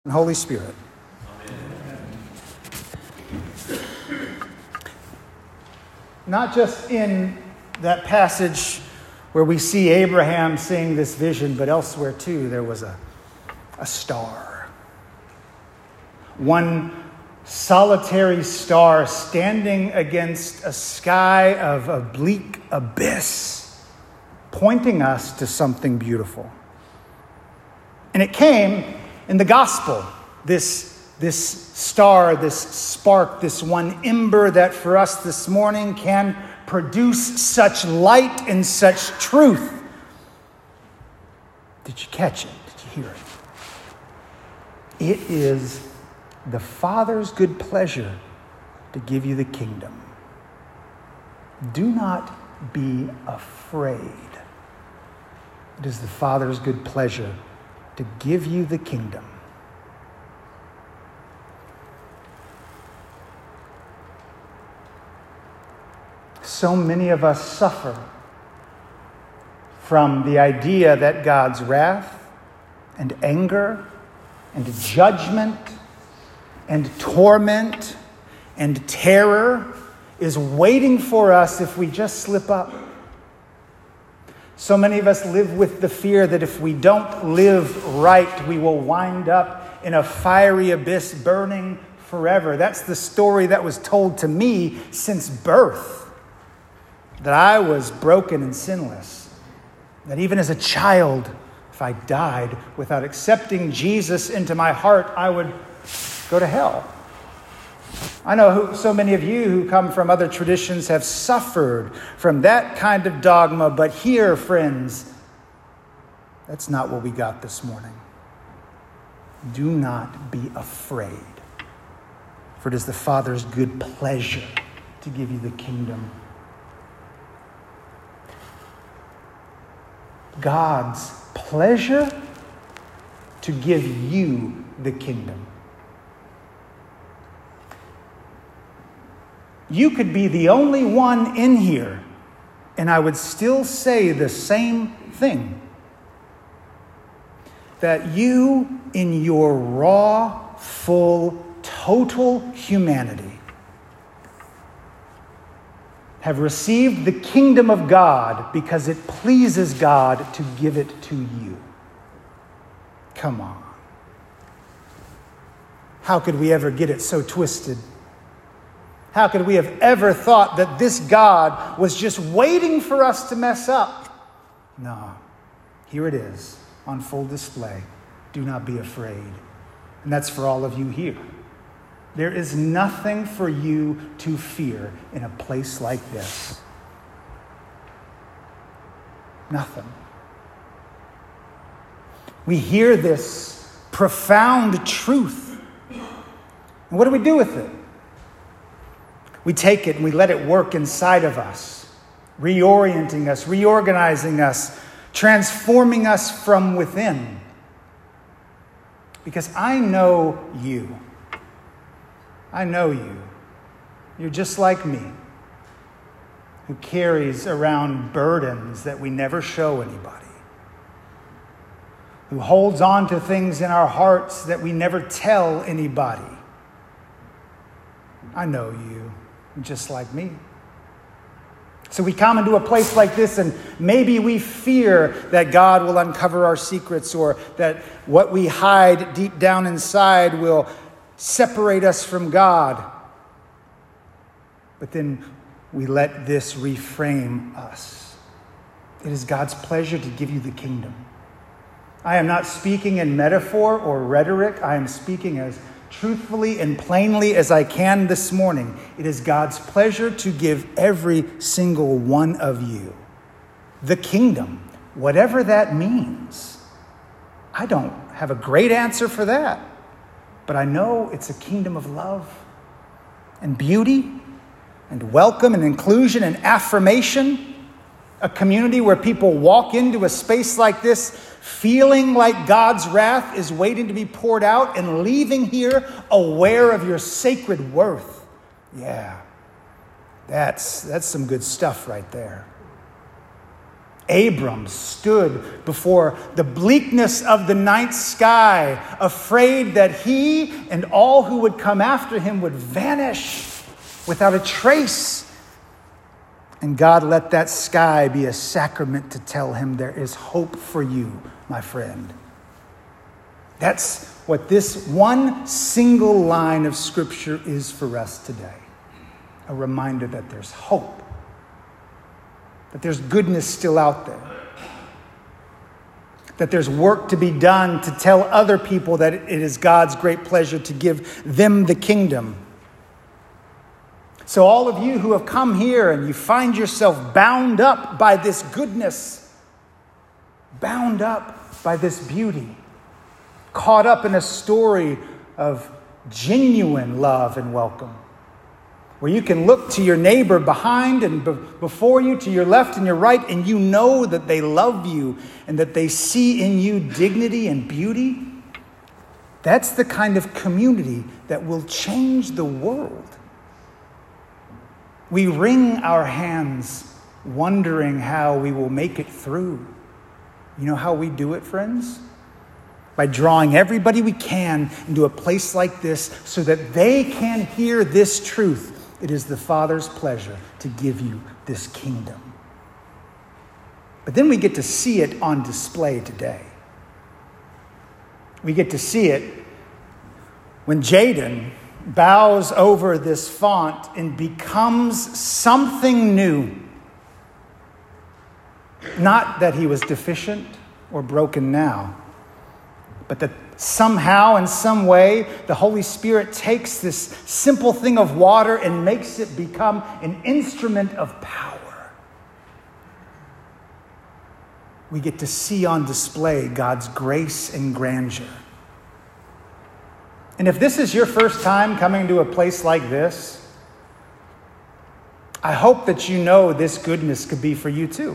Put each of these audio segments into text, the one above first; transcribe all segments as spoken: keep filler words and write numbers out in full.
and Holy Spirit. Amen. Not just in that passage where we see Abraham seeing this vision, but elsewhere too, there was a, a star. One solitary star standing against a sky of a bleak abyss, pointing us to something beautiful. And it came in the gospel, this, this star, this spark, this one ember that for us this morning can produce such light and such truth. Did you catch it? Did you hear it? It is the Father's good pleasure to give you the kingdom. Do not be afraid. It is the Father's good pleasure to give you the kingdom. So many of us suffer from the idea that God's wrath and anger and judgment and torment and terror is waiting for us if we just slip up. So many of us live with the fear that if we don't live right, we will wind up in a fiery abyss burning forever. That's the story that was told to me since birth, that I was broken and sinless, that even as a child, if I died without accepting Jesus into my heart, I would go to hell. I know who, so many of you who come from other traditions have suffered from that kind of dogma, but here, friends, that's not what we got this morning. Do not be afraid, for it is the Father's good pleasure to give you the kingdom. God's pleasure to give you the kingdom. You could be the only one in here, and I would still say the same thing. That you, in your raw, full, total humanity, have received the kingdom of God because it pleases God to give it to you. Come on. How could we ever get it so twisted? How could we have ever thought that this God was just waiting for us to mess up? No. Here it is on full display. Do not be afraid. And that's for all of you here. There is nothing for you to fear in a place like this. Nothing. We hear this profound truth. And what do we do with it? We take it and we let it work inside of us, reorienting us, reorganizing us, transforming us from within. Because I know you. I know you. You're just like me, who carries around burdens that we never show anybody, who holds on to things in our hearts that we never tell anybody. I know you. Just like me. So we come into a place like this and maybe we fear that God will uncover our secrets or that what we hide deep down inside will separate us from God. But then we let this reframe us. It is God's pleasure to give you the kingdom. I am not speaking in metaphor or rhetoric. I am speaking as truthfully and plainly as I can this morning. It is God's pleasure to give every single one of you the kingdom, whatever that means. I don't have a great answer for that, but I know it's a kingdom of love and beauty and welcome and inclusion and affirmation. A community where people walk into a space like this feeling like God's wrath is waiting to be poured out and leaving here aware of your sacred worth. Yeah, that's, that's some good stuff right there. Abram stood before the bleakness of the night sky, afraid that he and all who would come after him would vanish without a trace. And God let that sky be a sacrament to tell him there is hope for you, my friend. That's what this one single line of Scripture is for us today. A reminder that there's hope, that there's goodness still out there, that there's work to be done to tell other people that it is God's great pleasure to give them the kingdom. So all of you who have come here and you find yourself bound up by this goodness, bound up by this beauty, caught up in a story of genuine love and welcome, where you can look to your neighbor behind and be- before you, to your left and your right, and you know that they love you and that they see in you dignity and beauty. That's the kind of community that will change the world. We wring our hands wondering how we will make it through. You know how we do it, friends? By drawing everybody we can into a place like this so that they can hear this truth. It is the Father's pleasure to give you this kingdom. But then we get to see it on display today. We get to see it when Jaden bows over this font and becomes something new. Not that he was deficient or broken now, but that somehow, in some way, the Holy Spirit takes this simple thing of water and makes it become an instrument of power. We get to see on display God's grace and grandeur. And if this is your first time coming to a place like this, I hope that you know this goodness could be for you too.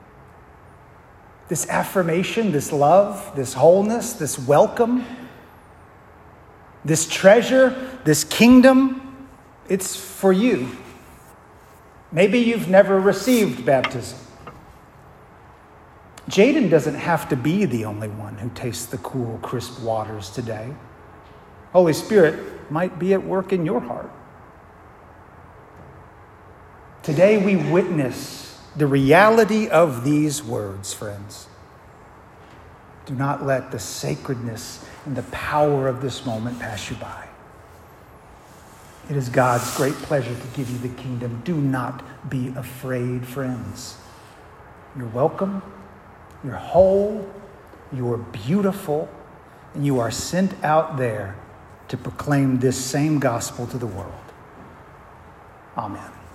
This affirmation, this love, this wholeness, this welcome, this treasure, this kingdom, it's for you. Maybe you've never received baptism. Jaden doesn't have to be the only one who tastes the cool, crisp waters today. Holy Spirit might be at work in your heart. Today we witness the reality of these words, friends. Do not let the sacredness and the power of this moment pass you by. It is God's great pleasure to give you the kingdom. Do not be afraid, friends. You're welcome. You're whole. You are beautiful. And you are sent out there to proclaim this same gospel to the world. Amen.